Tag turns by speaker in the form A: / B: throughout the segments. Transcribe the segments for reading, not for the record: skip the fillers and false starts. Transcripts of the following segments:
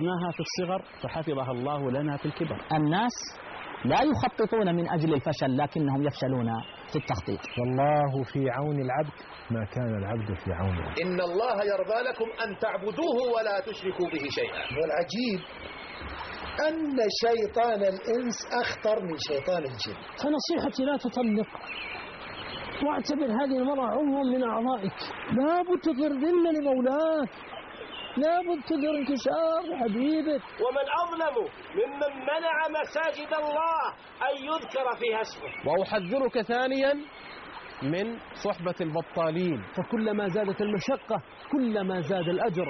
A: عرفناها في الصغر فحفظها الله لنا في الكبر.
B: الناس لا يخططون من أجل الفشل لكنهم يفشلون في التخطيط.
C: والله في عون العبد ما كان العبد في عونه.
D: إن الله يرضى لكم أن تعبدوه ولا تشركوا به شيئا.
E: والعجيب أن شيطان الإنس أخطر من شيطان الجن.
F: فنصيحتي لا تطلق، واعتبر هذه المرأة عضوا من أعضائك، لا بد تظهر ذل لمولاك، لا بد تظهر انكسار لحبيبك.
G: ومن أظلم ممن منع مساجد الله أن يذكر فيها اسمه.
H: وأحذرك ثانيا من صحبة البطالين،
F: فكلما زادت المشقة كلما زاد الأجر.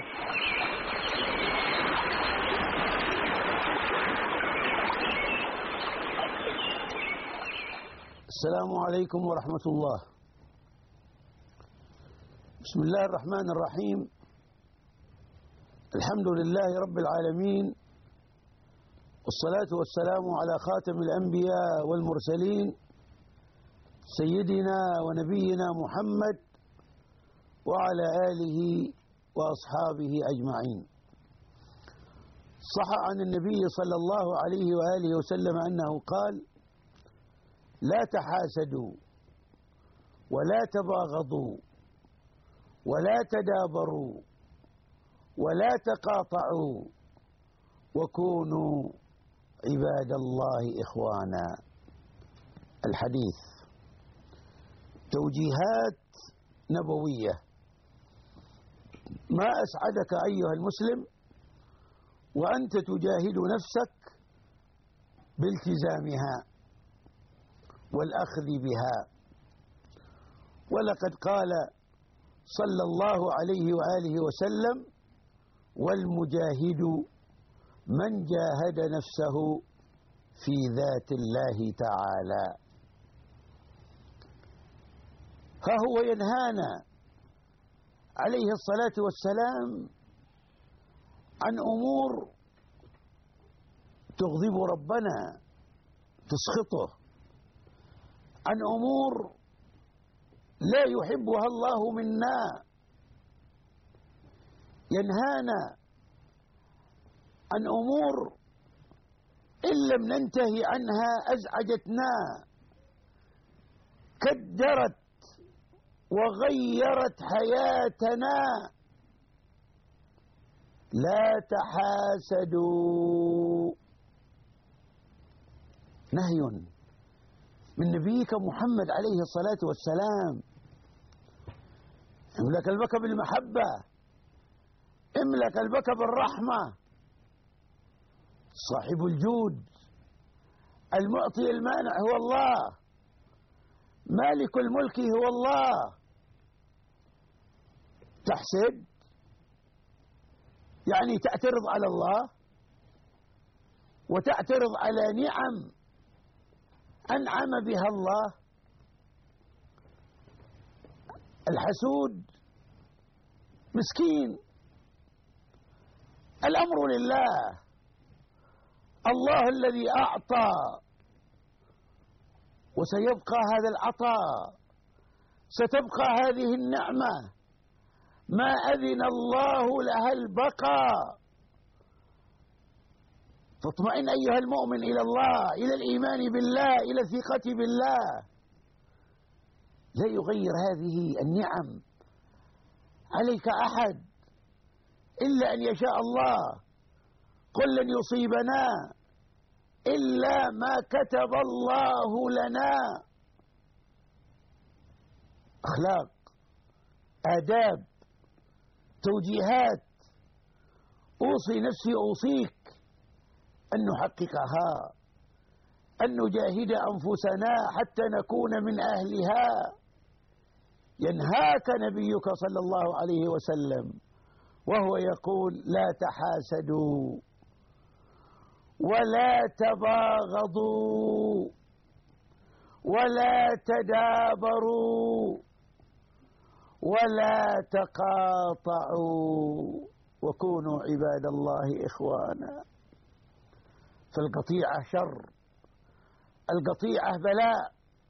I: السلام عليكم ورحمة الله. بسم الله الرحمن الرحيم. الحمد لله رب العالمين، والصلاة والسلام على خاتم الأنبياء والمرسلين سيدنا ونبينا محمد وعلى آله وأصحابه أجمعين. صح عن النبي صلى الله عليه وآله وسلم أنه قال: لا تحاسدوا ولا تباغضوا ولا تدابروا ولا تقاطعوا وكونوا عباد الله إخوانا. الحديث توجيهات نبوية. ما أسعدك أيها المسلم وأنت تجاهد نفسك بالتزامها والأخذ بها. ولقد قال صلى الله عليه وآله وسلم: والمجاهد من جاهد نفسه في ذات الله تعالى. ها هو ينهانا عليه الصلاة والسلام عن أمور تغضب ربنا تسخطه، عن أمور لا يحبها الله منا. ينهانا عن أمور إن لم ننتهي عنها أزعجتنا، كدرت وغيرت حياتنا. لا تحاسدوا، نهي من نبيك محمد عليه الصلاة والسلام. املأ قلبك بالمحبة، املأ قلبك بالرحمة. صاحب الجود المعطي المانع هو الله، مالك الملك هو الله. تحسد يعني تعترض على الله وتعترض على نعم أنعم بها الله. الحسود مسكين، الأمر لله. الله الذي أعطى وسيبقى هذا العطاء، ستبقى هذه النعمة ما أذن الله لها البقاء. فاطمئن أيها المؤمن إلى الله، إلى الإيمان بالله، إلى الثقة بالله. لا يغير هذه النعم عليك أحد إلا أن يشاء الله. قل لن يصيبنا إلا ما كتب الله لنا. أخلاق، آداب، توجيهات. أوصي نفسي أوصيك أن نحققها، أن نجاهد أنفسنا حتى نكون من أهلها. ينهاك نبيك صلى الله عليه وسلم وهو يقول: لا تحاسدوا ولا تباغضوا ولا تدابروا ولا تقاطعوا وكونوا عباد الله إخوانا. فالقطيعة شر، القطيعة بلاء،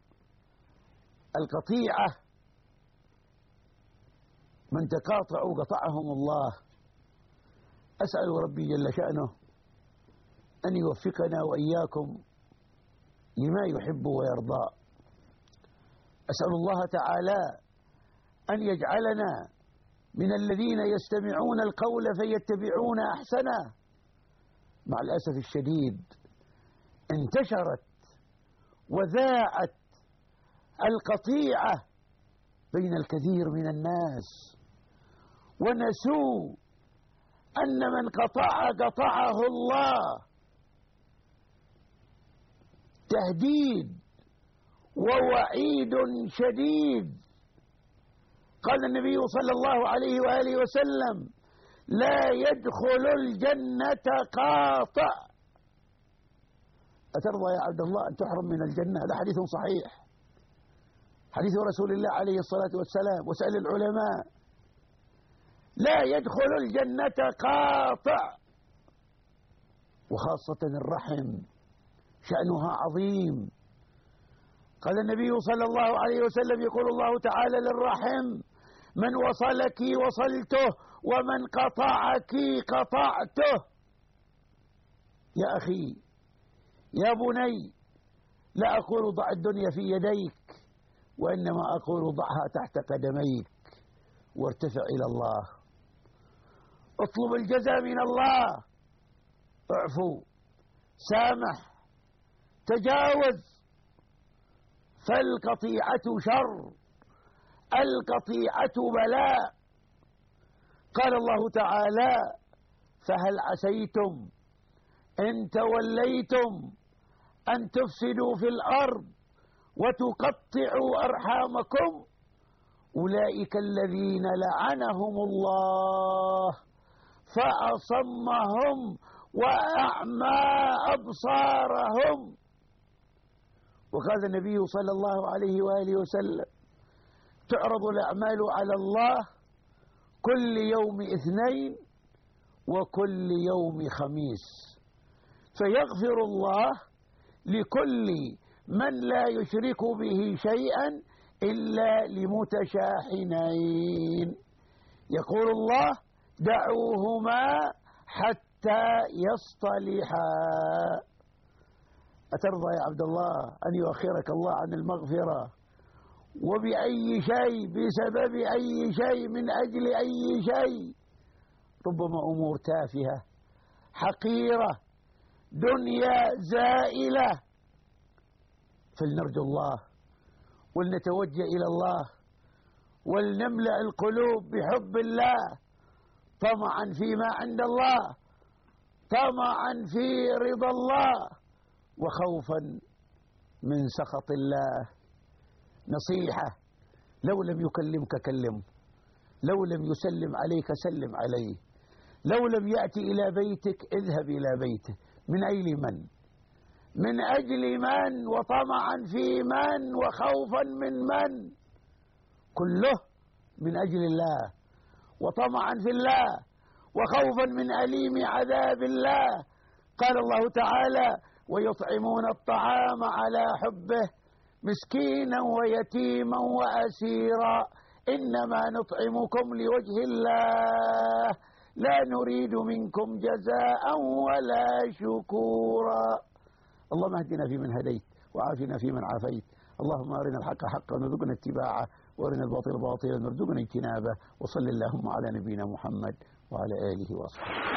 I: القطيعة من تقاطعوا قطعهم الله، أسأل ربي جل شأنه أن يوفقنا وإياكم لما يحب ويرضى. أسأل الله تعالى أن يجعلنا من الذين يستمعون القول فيتبعون أحسنه. مع الأسف الشديد انتشرت وذاعت القطيعة بين الكثير من الناس، ونسوا أن من قطعه الله. تهديد ووعيد شديد. قال النبي صلى الله عليه وآله وسلم: لا يدخل الجنة قاطع. أترضى يا عبد الله أن تحرم من الجنة؟ هذا حديث صحيح، حديث رسول الله عليه الصلاة والسلام. وسأل العلماء: لا يدخل الجنة قاطع. وخاصة الرحم شأنها عظيم. قال النبي صلى الله عليه وسلم: يقول الله تعالى للرحم: من وصلك وصلته ومن قطعك قطعته. يا أخي يا بني، لا أقول ضع الدنيا في يديك، وإنما أقول ضعها تحت قدميك وارتفع إلى الله. اطلب الجزاء من الله، اعفو، سامح، تجاوز. فالقطيعة شر، القطيعة بلاء. قال الله تعالى: فهل عسيتم إن توليتم أن تفسدوا في الأرض وتقطعوا أرحامكم؟ أولئك الذين لعنهم الله فأصمهم وأعمى أبصارهم. وقال النبي صلى الله عليه وآله وسلم: تعرض الأعمال على الله كل يوم اثنين وكل يوم خميس، فيغفر الله لكل من لا يشرك به شيئا إلا لمتشاحنين. يقول الله: دعوهما حتى يصطلحا. أترضى يا عبد الله أن يؤخرك الله عن المغفرة؟ وبأي شيء؟ بسبب أي شيء؟ من أجل أي شيء؟ ربما أمور تافهة حقيرة، دنيا زائلة. فلنرجو الله ولنتوجه إلى الله ولنملأ القلوب بحب الله، طمعا فيما عند الله، طمعا في رضا الله، وخوفا من سخط الله. نصيحة: لو لم يكلمك كلمه، لو لم يسلم عليك سلم عليه، لو لم يأتي إلى بيتك اذهب إلى بيته. من أجل من؟ من أجل من؟ وطمعا في من؟ وخوفا من من؟ كله من أجل الله، وطمعا في الله، وخوفا من أليم عذاب الله. قال الله تعالى: ويطعمون الطعام على حبه مسكينا ويتيما وأسيرا إنما نطعمكم لوجه الله لا نريد منكم جزاء ولا شكورا. اللهم اهدنا فيمن هديت وعافنا فيمن عافيت. اللهم أرنا الحق حقا وارزقنا اتباعه، وأرنا الباطل باطلا وارزقنا اجتنابه. وصل اللهم على نبينا محمد وعلى آله وصحبه.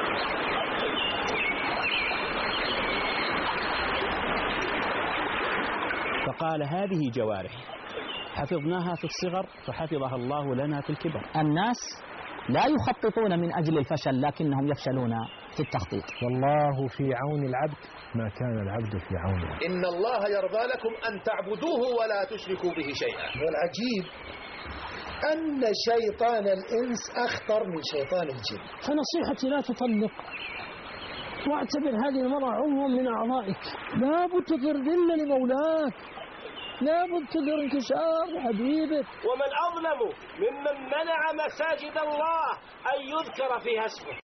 A: فقال: هذه جوارح حفظناها في الصغر فحفظها الله لنا في الكبر.
B: الناس لا يخططون من أجل الفشل لكنهم يفشلون في التخطيط.
C: والله في عون العبد ما كان العبد في عونه.
D: إن الله يرضى لكم أن تعبدوه ولا تشركوا به شيئا.
E: والعجيب أن شيطان الإنس أخطر من شيطان الجن.
F: فنصيحتي: لا تطلق، واعتبر هذه المرأة عضوا من أعضائك. لابد تظهر ذل لمولاك، لابد تظهر انكسار لحبيبك.
G: ومن أظلم ممن منع مساجد الله أن يذكر فيها اسمه.